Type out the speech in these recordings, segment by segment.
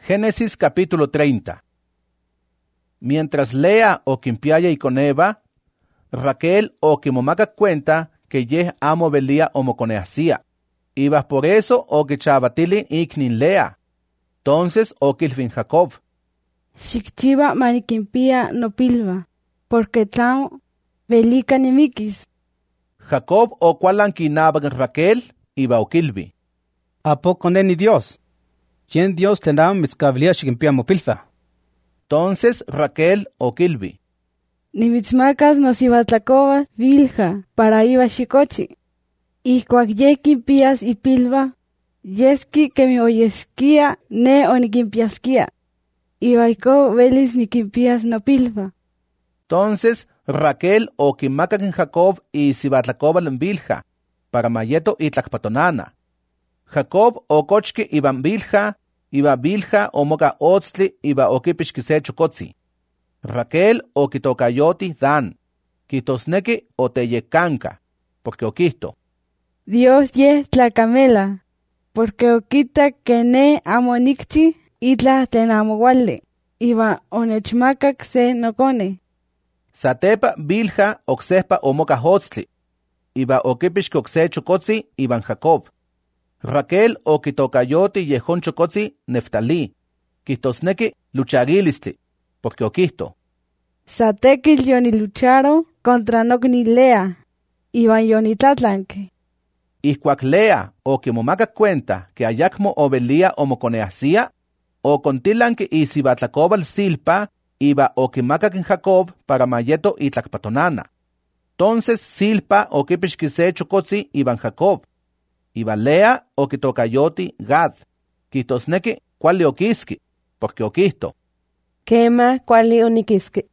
Génesis capítulo 30. Mientras Lea okimpiaya ikoneva, Raquel okimomacac cuenta que yeh amo velia omoconeahsia. Iba por eso okichavatili iknin Lea. Entonces okilvin Jacob: Xikchiva maniquimpia nopilva, porque tlao velica nimikis. Jacob okualanquinabac Raquel, iba okilvi: ¿A poco neni Dios? ¿Quién Dios tendrá mitzcabilia xiquimpia mopilfa? Entonces Raquel okilvi: Nimitzmacas nosivatlacova vilja para iba xicochi. Ihcuac ye quimpias ipilva, yeski que mi oyesquia ne oniquimpiasquia. Iba ico velis niquimpias nopilva. Entonces Raquel okimacac en Jacob y sibatlacobal en Bilha, para mayeto itlacpatonana. Jacob ocochki iban Bilha, iba Bilha omoca otzli iba okipixki se chocotzi. Raquel okitocayoti Dan, kitosneki oteyecanca, porque oquihto: Dios ye tlacamela, porque oquita que ne amonicchi itla tenamoguale, iba onechmacac se nocone. Satepa Bilha ocsehpa omoca otzli, iba okipixki okse chocotzi iban Jacob. Raquel okitocayoti yehon chocotzi Neftalí, kitosneki lucharilistli, porque oquihto: Satequil yonilucharo contra nocni Lea, iban yonitlatlanque. Ihcuac Lea okimomacac cuenta que ayacmo ovelia omoconeahsia, ocontilanque isibatlacobal Silpa, iba okimacac en Jacob para mayeto itlacpatonana. Entonces Silpa okipixki se chocotzi iban Jacob. Iba Lea okitocayoti Gad, kitosneki cuali oquiski, porque oquihto: Quema cuali oniquisque.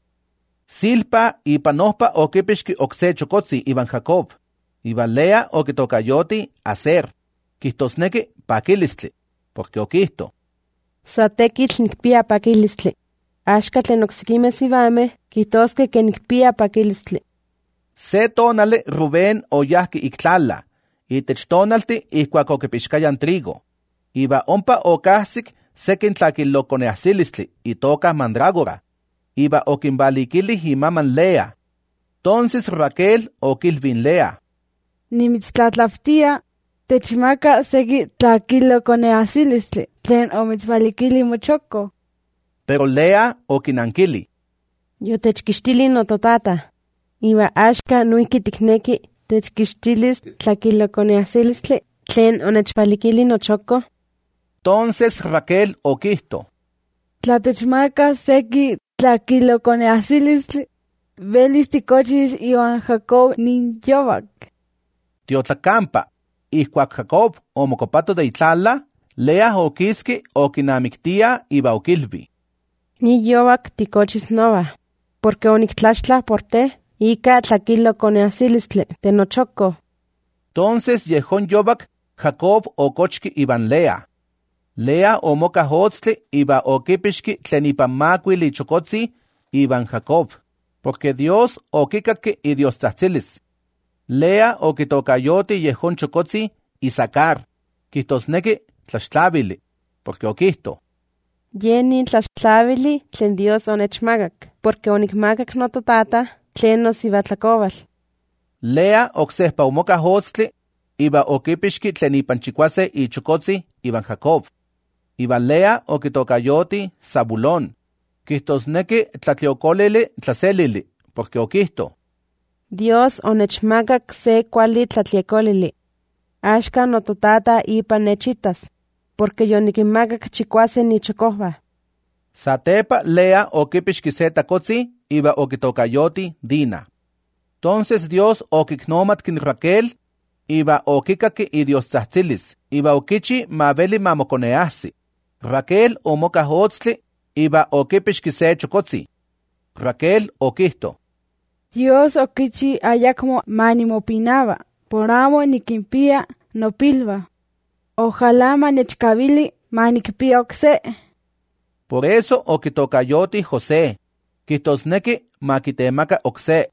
Silpa ipanohpa okipixki okse chocotzi iban Jacob. Iba Lea okitocayoti Aser, kitosneki pakilistli, porque oquihto: Satequitl nicpia paquilistli. Axca tlen ocsiquimeh sivameh quitosque que nicpia paquilistli. Se tonali Rubén oyahki iktlala, itech tonalti ihcuac okipixcayan trigo. Iba ompa ocahsic sequin tlaquiloconeahsilistli itoca mandrágora. Iba okinvalikilih imaman Lea. Entonces Raquel okilvin Lea: Nimitztlatlaftia, techmaca segui tlaquiloconeahsilistli, tlen omitzvalikili mochoco. Pero Lea okinankili: Yo techquixtili nototata. Iba axca nuiki ticnequi techquixtilis tlaquiloconeahsilistli tlen onechpalikili nochoco. Entonces Raquel oquihto: Tlatechmaca segui tlaquiloconeahsilistli, velis ticochis iwan Jacob nin yovac. Tiotlacampa, ihcuac Jacob omocopato de itlala, Lea oquiski okinamictia iba okilvi: Ni yovac ticochis nova, porque onictlaxtla por te, ica tlaquiloconeahsilistli de nochoco. Entonces yehon yovac Jacob ocochki iban Lea. Lea omoca otzli iba okipixki tlen ipan macuili chocotzi iban Jacob, porque Dios okicacki idiostzahtzilis. Lea okitocayoti yehon chocotzi Isacar, kitosneki tlaxtlavili, porque oquihto: Yenin tlaxtlavili tlen Dios onechmagac, porque onicmagac nototata tlen nosivatlacobal. Lea ocsehpa omoca otzli iba okipixki tlen ipan chicuase ichocotzi iban Jacob. Iba Lea okitocayoti Zabulón, kitosneki tlatliocolili tlaselili, porque oquihto: Dios onechmagac se cuali tlatliecolili. Axca nototata ipan nechitas, porque yoniquimagac chicuase nichocohua. Satepa Lea okipixki se tacotzi iba okitocayoti Dina. Entonces Dios okiknomatkin Raquel, iba okicaki idiostzahtzilis, iba okichi maveli mamoconeahsi. Raquel omoca otzli, iba okipixki se chocotzi. Raquel oquihto: Dios oquichi ayacmo manimopinaba, por amo niquimpia nopilva. Ojalá manechcavili manicpia ocse. Por eso okitocayoti José, kitosneki makitemaca ocse.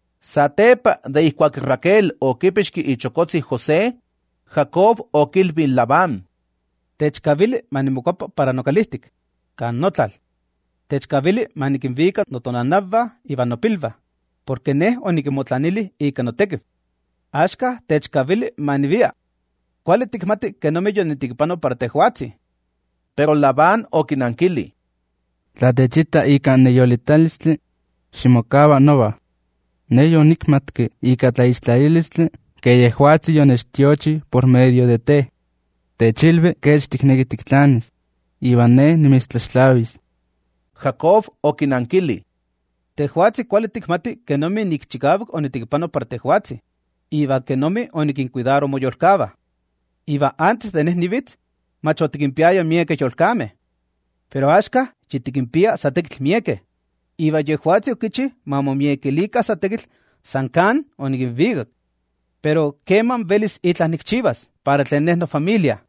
Satepa de ihcuac Raquel okipixki ichocotzi José, Jacob okilvin Labán: Techcavili manimocuapa para nocalistic. can notlal. Techkavili manikinvika notonanava ivan nopilva, porque ne onikinmotlanili ika notekif. Axka techkavili manivia. Kuali tikmati que no me yonitikpano para tehuatzi. Pero Labán okinankili: Tla techita ika neyolitalistli, ximokava nova. Neyo nikmatki ika tlaixtlailistli, que yehuatzi yonechtiochi por medio de te. Techilve kech tikneki tiktlanis, iban ne nimistlachtlawis. Jacob okinankili: Tehuatzi kuali tikmati que no me nikchikavak onitikpano para tehuatzi, iba que no me onikincuidaro moyolkava. Iba antes de nivitz, macho tikimpiaya mieke yolkame. Pero ashka, chitikimpia satekil mieke. Iba yehuatzi okichi, mamomiekelika satekil, sankan onikinvigak. Pero keman velis itlas nikchivas, para tleneh no familia.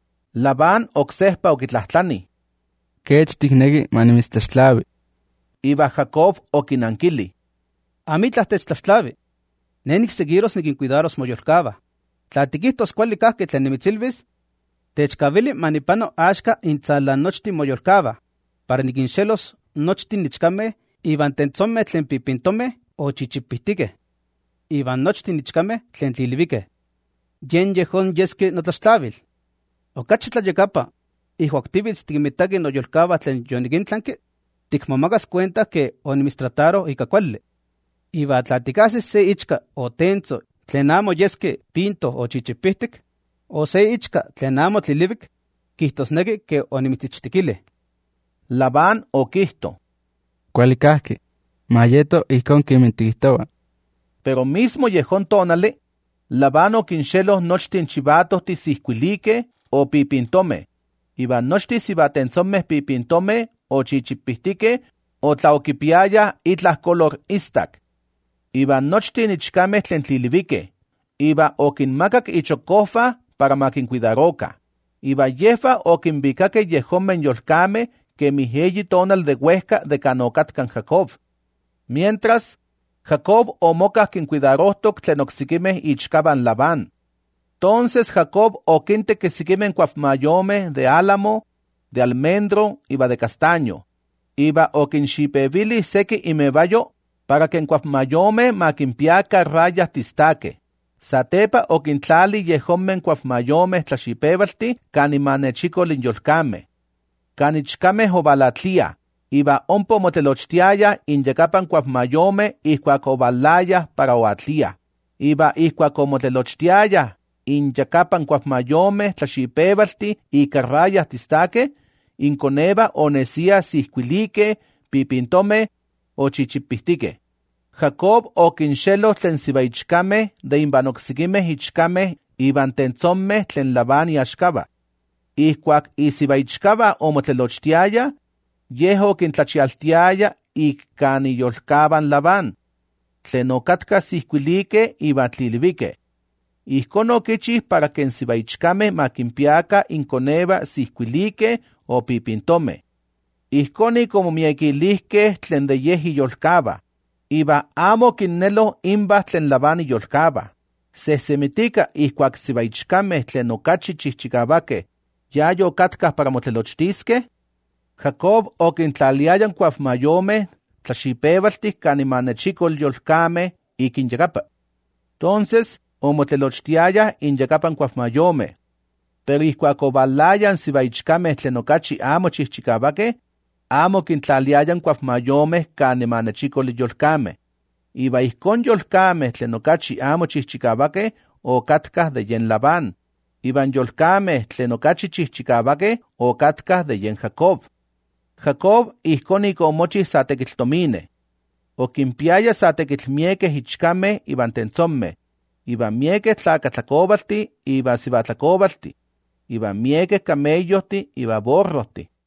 Labán oksehpa okitlahtlani: Kech tikneki manimistlachlawi. Iba Jacob okinankili: Amitlas techtlachtlavi. Nenik seguiros nikincuidaros moyolkava. Tla tikihtos kuali kahki tlen nimitzilvis, techkavili manipano axka intzalan nochti moyolkava, para nikinxelos nochti nichkame, iban tentzome tlen pipintome o chichipihtikeh, iban nochti nichkame tlen tlilivike. Yen yehon yeski notlaxtlavil. Okachi tlayekapa, ihkuak tivitz tikimitaki noyolkava tlen yonikintlanki, tikmomakas cuenta que onimistrataro ika kuali. Iba tla tikasis se ichka o tentzo tlen amo yeski pinto o chichipihtik, o se ichka tlen amo tlilivik, kihtosneki que onimitzichtikili. Labán okihto: Kuali kahki, mayeto ihkon kimin tikihtowa. Pero mismo yehon tonali, Labán okinxelos nochtin chivatohtih sihkuilike o pipintome, iban nochtin sivatentzomeh pipintome o chichipihtikeh o tla okipiaya itlah color istak. Iban nochtin ichkameh tlen tlilivike, iba okinmakak ichokofa para makincuidaroka. Iba yefa okinvikake yehomen yolkame que miheyi tonal de huehka de canocatcan Jacob. Mientras, Jacob omokah kincuidarohtok tlen oksikimeh ichkaban Labán. Entonces Jacob okinteki sikimen kuafmayomeh de álamo, de almendro, iba de castaño. Iba okinxipevili seki imevayo para que en kuafmayomeh makimpiaka rayas tistake. Satepa okintlali yehomen kuafmayomeh tlaxipevalti kanimanechikol inyolkameh. Kanichkameh ovalatlia, iba ompo motelochtiaya inyakapan kuafmayomeh ihkuak ovalaya para oatlia. Iba ihkuak omotelochtiaya inyakapan kuafmayomeh tlaxipevalti ika rayas tistake, inkoneva onesia sihkuilike, pipintome o chichipihtikeh. Jacob okinxelos tlen sivaichkameh de inban oksikimeh ichkameh iban tentzomeh tlen Labán iaxkava. Ihkuak isivaichkava omotlelochtiaya, yeh okintlachialtiaya ika niyolkavan Labán, tlen okatka sihkuilike iban tlilivike. Ihkon okichih para que sivaichkameh makimpiaka inkoneva sihkuilike o pipintome. Ihkon ikomomiekilihkeh tlen de yeh iyolkava, iba amo kinnelo inbah tlen Labán iyolkava. Sehsemitika ihkuak sivaichkameh tlen okachi chihchikavakeh yayo okatkah para motlelochtiskeh, Jacob okintlaliayan kuafmayomeh tlaxipevaltih kanimanechikol yolkameh ikinyakapa. Entonces, omotlelochtiayah inyakapan kuafmayomeh. Pero ihkuak ovalayan sivaichkameh tlen okachi amo chihchikavakeh, amo kintlaliayan kuafmayomeh kanimanechikol yolkameh. Iba ihkon yolkameh tlen okachi amo chihchikavakeh okatkah de yen Labán. Iban yolkameh tlen okachi chihchikavakeh okatkah de yen Jacob. Jacob ihkon omochih sa tekitl tomine. Okimpiaya sa tekitl miekeh ichkameh iban tentzomeh, iban miekeh tlakatlakovalti iban sivatlakovalti, iban miekeh camellohtih iban borrohtih.